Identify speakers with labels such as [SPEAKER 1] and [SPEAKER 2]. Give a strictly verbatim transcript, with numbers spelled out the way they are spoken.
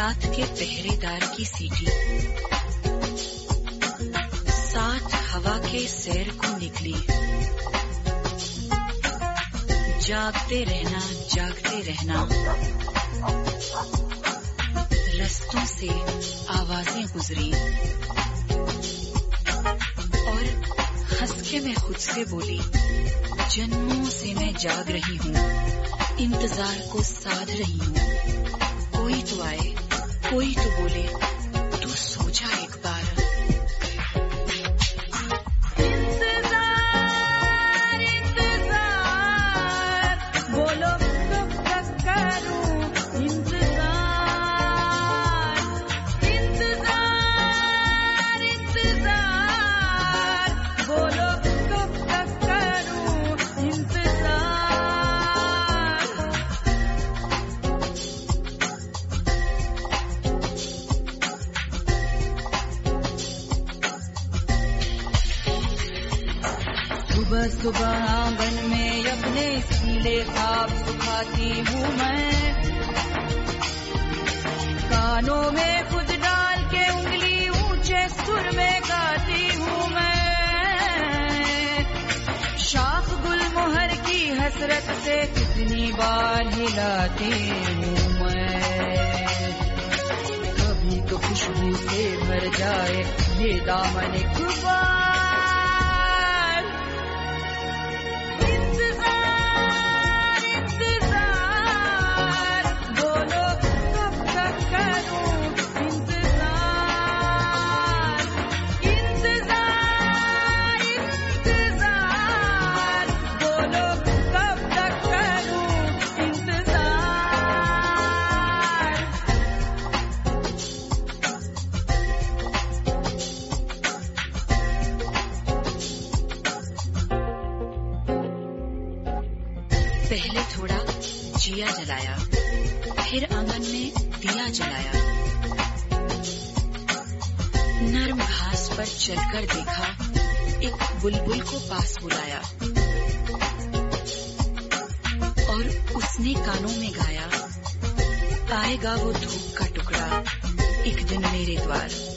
[SPEAKER 1] रात के पहरेदार की सीटी, साथ हवा के सैर को निकली। जागते रहना जागते रहना, रस्तों से आवाजें गुजरी और हंस के मैं खुद से बोली, जन्मों से मैं जाग रही हूँ, इंतजार को साध रही हूँ। कोई तो आए, कोई तो बोले, तू सो जा एक बार।
[SPEAKER 2] सुबह सुबह आंगन में अपने सीले ख्वाब सुखाती हूँ मैं, कानों में खुद डाल के उंगली ऊंचे सुर में गाती हूँ मैं। शाख गुल मोहर की हसरत से कितनी बार हिलाती हूँ मैं। कभी तो खुशबू से भर जाए ये दामन खुबार।
[SPEAKER 1] पहले थोड़ा जिया जलाया, फिर आंगन में दिया जलाया। नर्म घास पर चलकर देखा, एक बुलबुल को पास बुलाया और उसने कानों में गाया, आएगा वो धूप का टुकड़ा एक दिन मेरे द्वार।